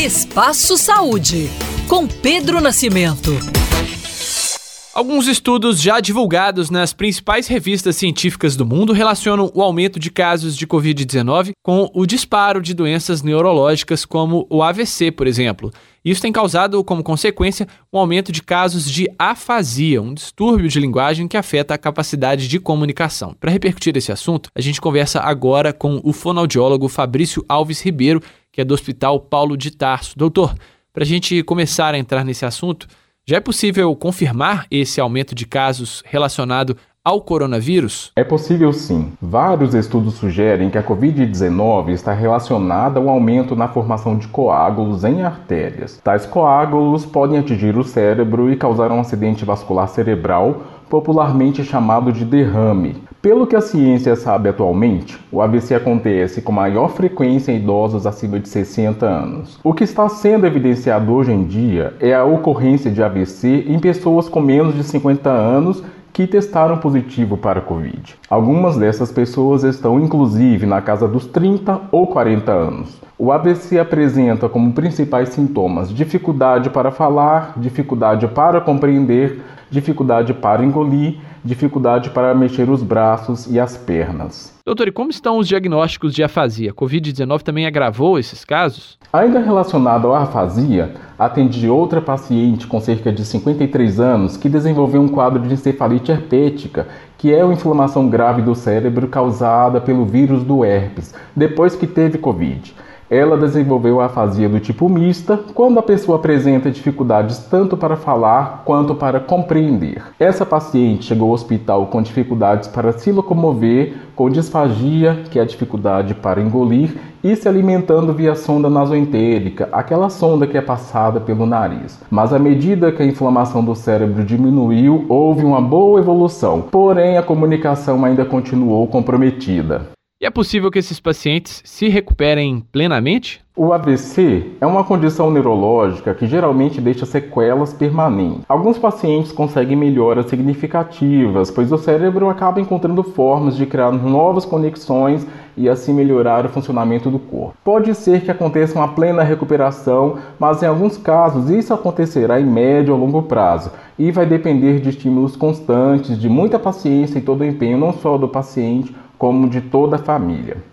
Espaço Saúde, com Pedro Nascimento. Alguns estudos já divulgados nas principais revistas científicas do mundo relacionam o aumento de casos de Covid-19 com o disparo de doenças neurológicas como o AVC, por exemplo. Isso tem causado como consequência um aumento de casos de afasia, um distúrbio de linguagem que afeta a capacidade de comunicação. Para repercutir esse assunto, a gente conversa agora com o fonoaudiólogo Fabrício Alves Ribeiro, que é do Hospital Paulo de Tarso. Doutor, para a gente começar a entrar nesse assunto, já é possível confirmar esse aumento de casos relacionado ao coronavírus? É possível sim. Vários estudos sugerem que a Covid-19 está relacionada ao aumento na formação de coágulos em artérias. Tais coágulos podem atingir o cérebro e causar um acidente vascular cerebral, popularmente chamado de derrame. Pelo que a ciência sabe atualmente, o AVC acontece com maior frequência em idosos acima de 60 anos. O que está sendo evidenciado hoje em dia é a ocorrência de AVC em pessoas com menos de 50 anos que testaram positivo para a Covid. Algumas dessas pessoas estão inclusive na casa dos 30 ou 40 anos. O AVC apresenta como principais sintomas dificuldade para falar, dificuldade para compreender, dificuldade para engolir, dificuldade para mexer os braços e as pernas. Doutor, e como estão os diagnósticos de afasia? A Covid-19 também agravou esses casos? Ainda relacionado à afasia, atendi outra paciente com cerca de 53 anos que desenvolveu um quadro de encefalite herpética, que é uma inflamação grave do cérebro causada pelo vírus do herpes, depois que teve Covid. Ela desenvolveu a afasia do tipo mista, quando a pessoa apresenta dificuldades tanto para falar quanto para compreender. Essa paciente chegou ao hospital com dificuldades para se locomover, com disfagia, que é a dificuldade para engolir, e se alimentando via sonda nasoentérica, aquela sonda que é passada pelo nariz. Mas à medida que a inflamação do cérebro diminuiu, houve uma boa evolução, porém a comunicação ainda continuou comprometida. E é possível que esses pacientes se recuperem plenamente? O AVC é uma condição neurológica que geralmente deixa sequelas permanentes. Alguns pacientes conseguem melhoras significativas, pois o cérebro acaba encontrando formas de criar novas conexões e assim melhorar o funcionamento do corpo. Pode ser que aconteça uma plena recuperação, mas em alguns casos isso acontecerá em médio ou longo prazo e vai depender de estímulos constantes, de muita paciência e todo o empenho, não só do paciente, como de toda a família.